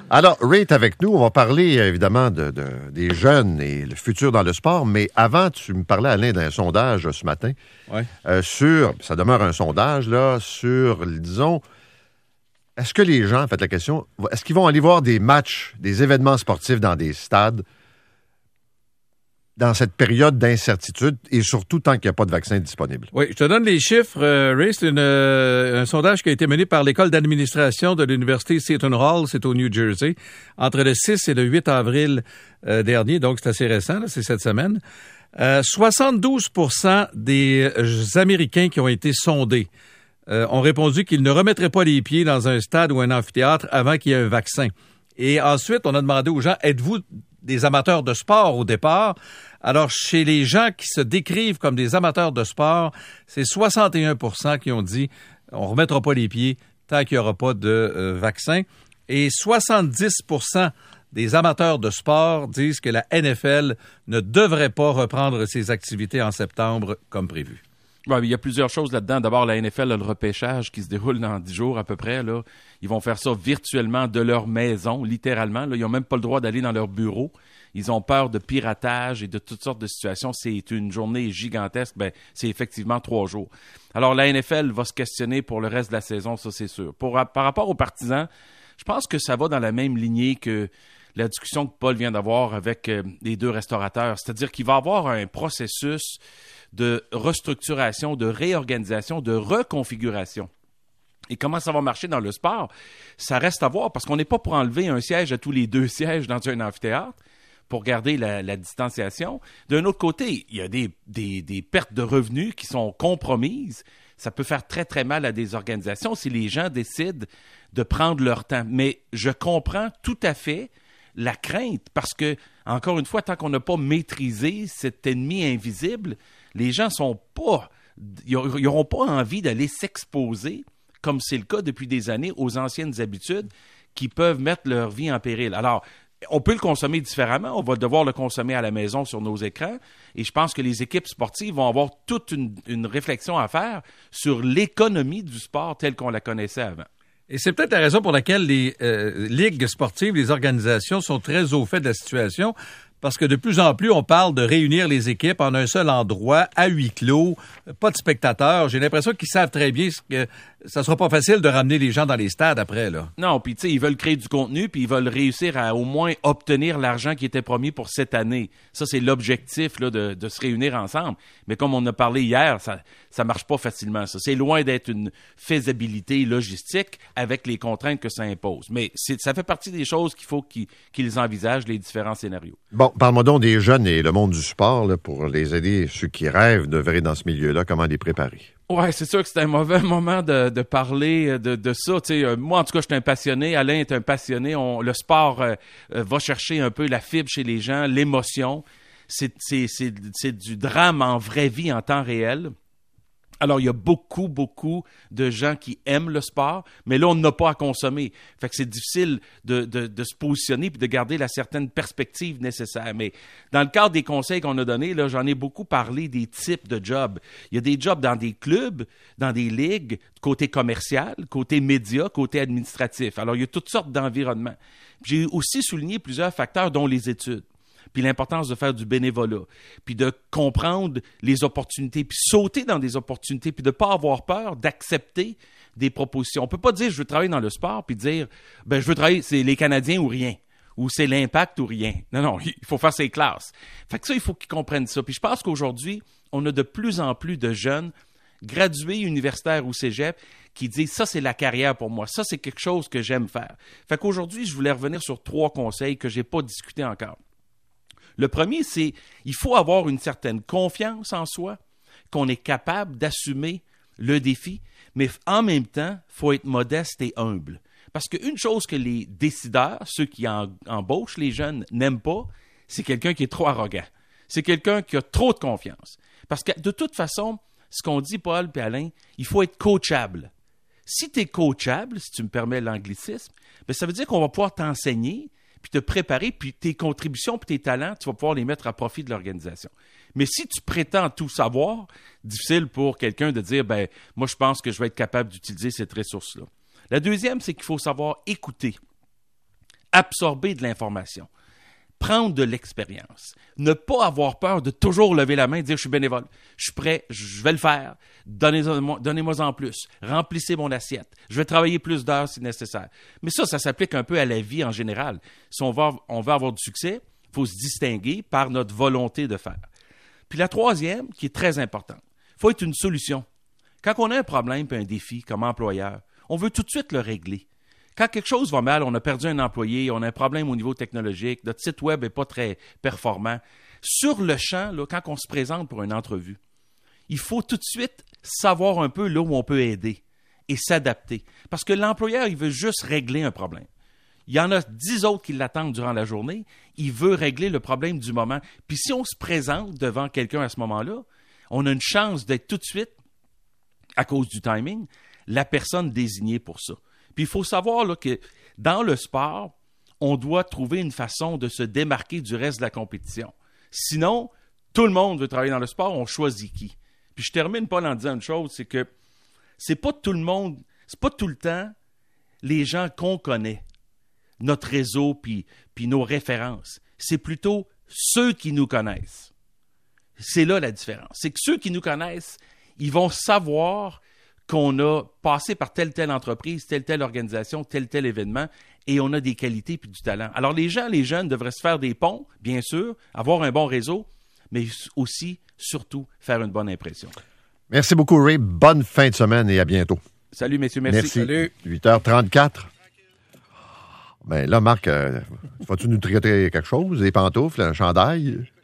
Alors, Ray est avec nous. On va parler évidemment des jeunes et le futur dans le sport. Mais avant, tu me parlais, Alain, d'un sondage ce matin. Ouais. Ça demeure un sondage, là, sur, disons, est-ce que les gens, faites la question, est-ce qu'ils vont aller voir des matchs, des événements sportifs dans des stades dans cette période d'incertitude et surtout tant qu'il n'y a pas de vaccin disponible? Oui, je te donne les chiffres. Ray, c'est un sondage qui a été mené par l'école d'administration de l'université Seton Hall, c'est au New Jersey, entre le 6 et le 8 avril dernier, donc c'est assez récent, là, c'est cette semaine. 72% des Américains qui ont été sondés ont répondu qu'ils ne remettraient pas les pieds dans un stade ou un amphithéâtre avant qu'il y ait un vaccin. Et ensuite, on a demandé aux gens, êtes-vous des amateurs de sport au départ? Alors, chez les gens qui se décrivent comme des amateurs de sport, c'est 61% qui ont dit on ne remettra pas les pieds tant qu'il n'y aura pas de vaccin. Et 70% des amateurs de sport disent que la NFL ne devrait pas reprendre ses activités en septembre comme prévu. Ouais, il y a plusieurs choses là-dedans. D'abord, la NFL a le repêchage qui se déroule dans 10 jours à peu près. Là. Ils vont faire ça virtuellement de leur maison, littéralement. Là. Ils n'ont même pas le droit d'aller dans leur bureau. Ils ont peur de piratage et de toutes sortes de situations. C'est une journée gigantesque. Ben, c'est effectivement 3 jours. Alors, la NFL va se questionner pour le reste de la saison, ça c'est sûr. Par rapport aux partisans, je pense que ça va dans la même lignée que la discussion que Paul vient d'avoir avec les 2 restaurateurs. C'est-à-dire qu'il va y avoir un processus de restructuration, de réorganisation, de reconfiguration. Et comment ça va marcher dans le sport? Ça reste à voir parce qu'on n'est pas pour enlever un siège à tous les 2 sièges dans un amphithéâtre pour garder la distanciation. D'un autre côté, il y a des pertes de revenus qui sont compromises. Ça peut faire très, très mal à des organisations si les gens décident de prendre leur temps. Mais je comprends tout à fait la crainte parce que, encore une fois, tant qu'on n'a pas maîtrisé cet ennemi invisible, les gens ils n'auront pas envie d'aller s'exposer, comme c'est le cas depuis des années, aux anciennes habitudes qui peuvent mettre leur vie en péril. Alors, on peut le consommer différemment. On va devoir le consommer à la maison sur nos écrans. Et je pense que les équipes sportives vont avoir toute une réflexion à faire sur l'économie du sport telle qu'on la connaissait avant. Et c'est peut-être la raison pour laquelle les ligues sportives, les organisations sont très au fait de la situation. Parce que de plus en plus, on parle de réunir les équipes en un seul endroit, à huis clos, pas de spectateurs. J'ai l'impression qu'ils savent très bien que ça sera pas facile de ramener les gens dans les stades après, là. Non, puis tu sais, ils veulent créer du contenu, puis ils veulent réussir à au moins obtenir l'argent qui était promis pour cette année. Ça, c'est l'objectif là, de se réunir ensemble. Mais comme on a parlé hier, ça marche pas facilement, ça. C'est loin d'être une faisabilité logistique avec les contraintes que ça impose. Mais ça fait partie des choses qu'il faut qu'ils envisagent, les différents scénarios. Bon, parle-moi donc des jeunes et le monde du sport là, pour les aider, ceux qui rêvent de vrai dans ce milieu-là, comment les préparer? Ouais, c'est sûr que c'est un mauvais moment de parler de ça. Tu sais, moi, en tout cas, je suis un passionné. Alain est un passionné. Le sport va chercher un peu la fibre chez les gens, l'émotion. C'est du drame en vraie vie, en temps réel. Alors, il y a beaucoup, beaucoup de gens qui aiment le sport, mais là, on n'a pas à consommer. Fait que c'est difficile de se positionner et de garder la certaine perspective nécessaire. Mais dans le cadre des conseils qu'on a donnés, là, j'en ai beaucoup parlé des types de jobs. Il y a des jobs dans des clubs, dans des ligues, côté commercial, côté média, côté administratif. Alors, il y a toutes sortes d'environnements. J'ai aussi souligné plusieurs facteurs, dont les études. Puis l'importance de faire du bénévolat, puis de comprendre les opportunités, puis sauter dans des opportunités, puis de ne pas avoir peur d'accepter des propositions. On ne peut pas dire « je veux travailler dans le sport », puis dire « ben je veux travailler, c'est les Canadiens ou rien », ou c'est l'Impact ou rien. Non, il faut faire ses classes. Fait que ça, il faut qu'ils comprennent ça. Puis je pense qu'aujourd'hui, on a de plus en plus de jeunes gradués universitaires ou cégep qui disent « ça, c'est la carrière pour moi, ça, c'est quelque chose que j'aime faire ». Fait qu'aujourd'hui, je voulais revenir sur 3 conseils que je n'ai pas discutés encore. Le premier, c'est il faut avoir une certaine confiance en soi, qu'on est capable d'assumer le défi, mais en même temps, il faut être modeste et humble. Parce qu'une chose que les décideurs, ceux qui embauchent les jeunes, n'aiment pas, c'est quelqu'un qui est trop arrogant. C'est quelqu'un qui a trop de confiance. Parce que de toute façon, ce qu'on dit, Paul et Alain, il faut être coachable. Si tu es coachable, si tu me permets l'anglicisme, bien, ça veut dire qu'on va pouvoir t'enseigner, puis te préparer, puis tes contributions, puis tes talents, tu vas pouvoir les mettre à profit de l'organisation. Mais si tu prétends tout savoir, difficile pour quelqu'un de dire, ben moi, je pense que je vais être capable d'utiliser cette ressource-là. La deuxième, c'est qu'il faut savoir écouter. absorber de l'information, prendre de l'expérience, ne pas avoir peur de toujours lever la main et dire « je suis bénévole, je suis prêt, je vais le faire, donnez-moi en plus, remplissez mon assiette, je vais travailler plus d'heures si nécessaire ». Mais ça s'applique un peu à la vie en général. Si on veut avoir du succès, il faut se distinguer par notre volonté de faire. Puis la troisième, qui est très importante, il faut être une solution. Quand on a un problème et un défi comme employeur, on veut tout de suite le régler. Quand quelque chose va mal, on a perdu un employé, on a un problème au niveau technologique, notre site web n'est pas très performant. Sur le champ, là, quand on se présente pour une entrevue, il faut tout de suite savoir un peu là où on peut aider et s'adapter. Parce que l'employeur, il veut juste régler un problème. Il y en a 10 autres qui l'attendent durant la journée. Il veut régler le problème du moment. Puis si on se présente devant quelqu'un à ce moment-là, on a une chance d'être tout de suite, à cause du timing, la personne désignée pour ça. Puis il faut savoir là, que dans le sport, on doit trouver une façon de se démarquer du reste de la compétition. Sinon, tout le monde veut travailler dans le sport, on choisit qui. Puis je termine, Paul, en disant une chose, c'est que c'est pas tout le monde, c'est pas tout le temps les gens qu'on connaît, notre réseau puis nos références. C'est plutôt ceux qui nous connaissent. C'est là la différence. C'est que ceux qui nous connaissent, ils vont savoir qu'on a passé par telle entreprise, telle organisation, tel événement, et on a des qualités puis du talent. Alors les jeunes devraient se faire des ponts, bien sûr, avoir un bon réseau, mais aussi, surtout, faire une bonne impression. Merci beaucoup, Ray. Bonne fin de semaine et à bientôt. Salut, messieurs, merci. Salut. 8h34. Ben là, Marc, vas-tu nous tricoter quelque chose? Des pantoufles, un chandail?